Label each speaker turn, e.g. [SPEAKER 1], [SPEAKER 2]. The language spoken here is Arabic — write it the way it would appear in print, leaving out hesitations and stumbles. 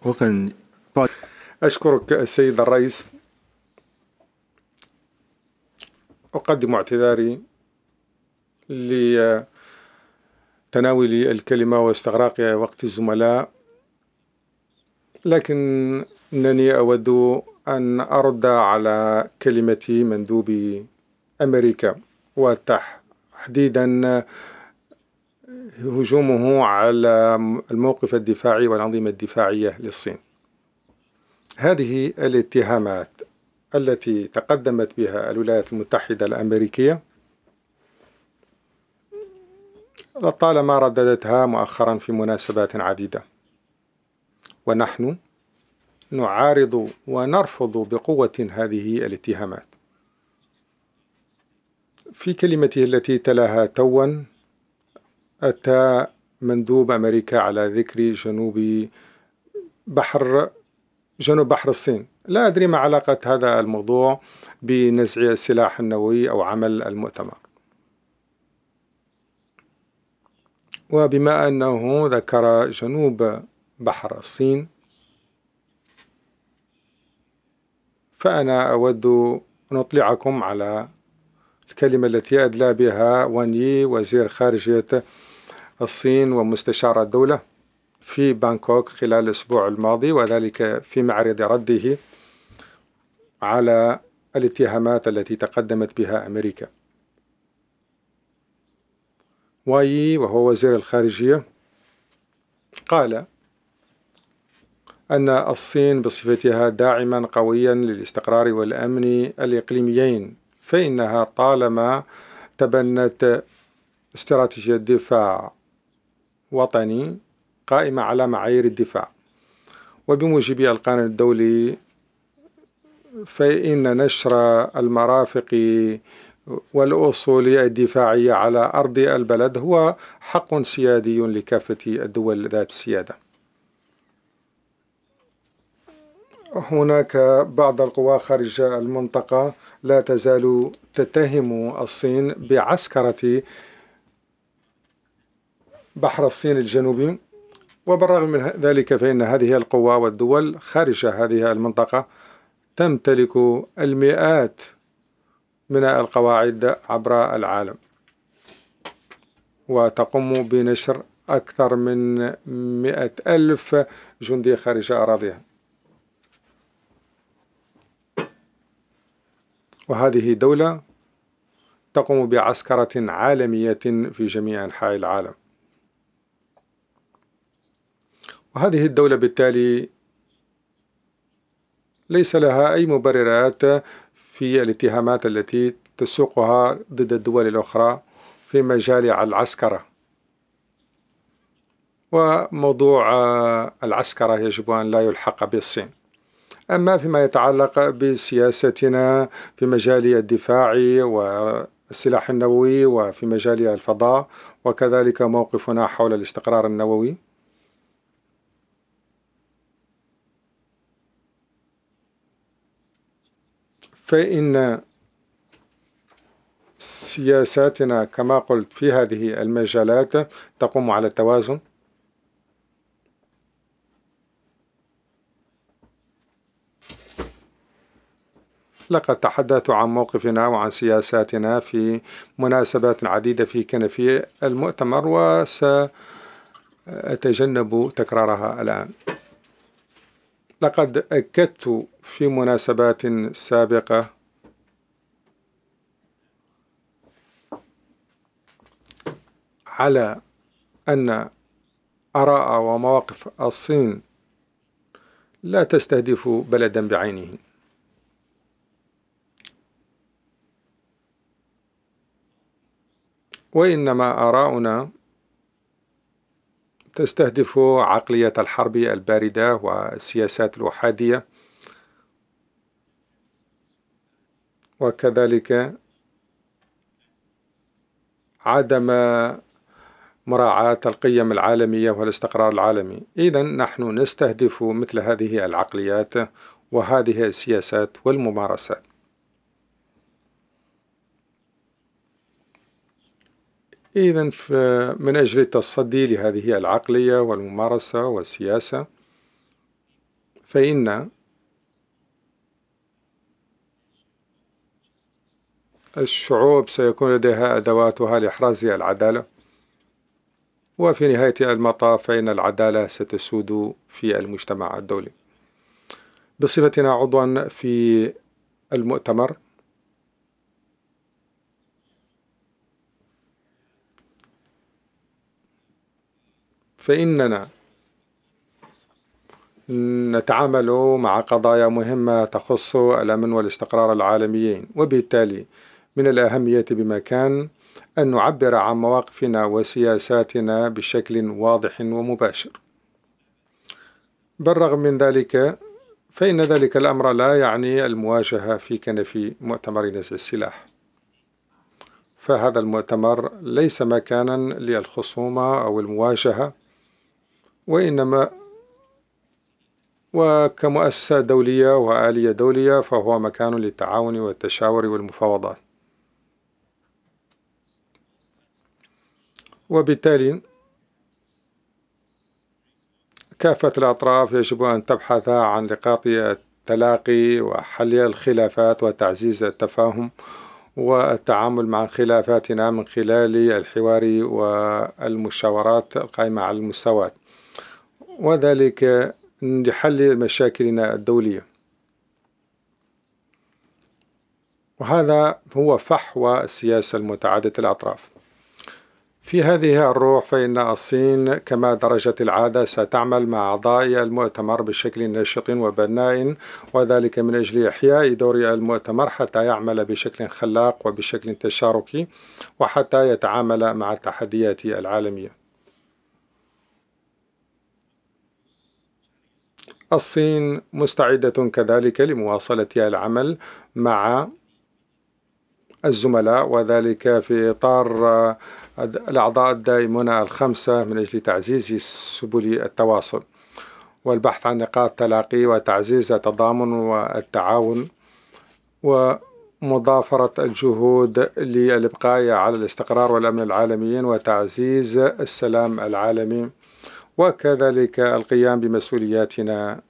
[SPEAKER 1] وكان
[SPEAKER 2] أشكرك السيد الرئيس. أقدم اعتذاري لتناول الكلمة واستغراق وقت الزملاء، لكنني أود أن أرد على كلمة مندوب أمريكا، وتحديدا هجومه على الموقف الدفاعي والأنظمة الدفاعية للصين. هذه الاتهامات التي تقدمت بها الولايات المتحدة الأمريكية لطالما رددتها مؤخرا في مناسبات عديدة، ونحن نعارض ونرفض بقوة هذه الاتهامات. في كلمته التي تلاها توا أتى مندوب أمريكا على ذكر جنوب بحر الصين. لا أدري ما علاقة هذا الموضوع بنزع السلاح النووي أو عمل المؤتمر. وبما أنه ذكر جنوب بحر الصين، فأنا أود أن أطلعكم على الكلمة التي أدلى بها وان يي وزير خارجية الصين ومستشار الدولة في بانكوك خلال الأسبوع الماضي، وذلك في معرض رده على الاتهامات التي تقدمت بها أمريكا. واي وهو وزير الخارجية قال أن الصين بصفتها داعما قويا للاستقرار والأمن الإقليميين، فإنها طالما تبنت استراتيجية دفاع وطني قائمة على معايير الدفاع، وبموجب القانون الدولي فإن نشر المرافق والأصول الدفاعية على أرض البلد هو حق سيادي لكافة الدول ذات السيادة. هناك بعض القوى خارج المنطقة لا تزال تتهم الصين بعسكرة بحر الصين الجنوبي، وبالرغم من ذلك فإن هذه القوى والدول خارج هذه المنطقة تمتلك المئات من القواعد عبر العالم، وتقوم بنشر أكثر من 100,000 جندي خارج أراضيها. وهذه دولة تقوم بعسكرة عالمية في جميع أنحاء العالم، وهذه الدولة بالتالي ليس لها أي مبررات في الاتهامات التي تسوقها ضد الدول الأخرى في مجال العسكرة. وموضوع العسكرة يجب أن لا يلحق بالصين. أما فيما يتعلق بسياستنا في مجال الدفاع والسلاح النووي وفي مجال الفضاء، وكذلك موقفنا حول الاستقرار النووي، فإن سياساتنا كما قلت في هذه المجالات تقوم على التوازن. لقد تحدثت عن موقفنا وعن سياساتنا في مناسبات عديدة في كنفي المؤتمر، وسأتجنب تكرارها الآن. لقد أكدت في مناسبات سابقة على أن آراء ومواقف الصين لا تستهدف بلدا بعينه، وإنما آراؤنا تستهدف عقلية الحرب الباردة والسياسات الأحادية، وكذلك عدم مراعاة القيم العالمية والاستقرار العالمي. إذن نحن نستهدف مثل هذه العقليات وهذه السياسات والممارسات. إذن من أجل التصدي لهذه العقلية والممارسة والسياسة فإن الشعوب سيكون لديها أدواتها لإحراز العدالة، وفي نهاية المطاف فإن العدالة ستسود في المجتمع الدولي. بصفتنا عضوا في المؤتمر، فإننا نتعامل مع قضايا مهمة تخص الأمن والاستقرار العالميين، وبالتالي من الأهمية بمكان أن نعبر عن مواقفنا وسياساتنا بشكل واضح ومباشر. بالرغم من ذلك فإن ذلك الأمر لا يعني المواجهة في كنف مؤتمر نزع السلاح، فهذا المؤتمر ليس مكانا للخصومة أو المواجهة، وإنما وكمؤسسة دولية وآلية دولية فهو مكان للتعاون والتشاور والمفاوضات. وبالتالي كافة الأطراف يجب أن تبحث عن نقاط التلاقي وحل الخلافات وتعزيز التفاهم والتعامل مع خلافاتنا من خلال الحوار والمشاورات القائمة على المساواة، وذلك لحل مشاكلنا الدولية. وهذا هو فحوى السياسة المتعددة الأطراف. في هذه الروح فإن الصين كما درجت العادة ستعمل مع أعضاء المؤتمر بشكل نشط وبناء، وذلك من أجل إحياء دور المؤتمر حتى يعمل بشكل خلاق وبشكل تشاركي، وحتى يتعامل مع التحديات العالمية. الصين مستعدة كذلك لمواصلة العمل مع الزملاء، وذلك في إطار الأعضاء الدائمون الخمسة من أجل تعزيز سبل التواصل والبحث عن نقاط تلاقي وتعزيز التضامن والتعاون ومضافرة الجهود للإبقاء على الاستقرار والأمن العالميين وتعزيز السلام العالمي، وكذلك القيام بمسؤولياتنا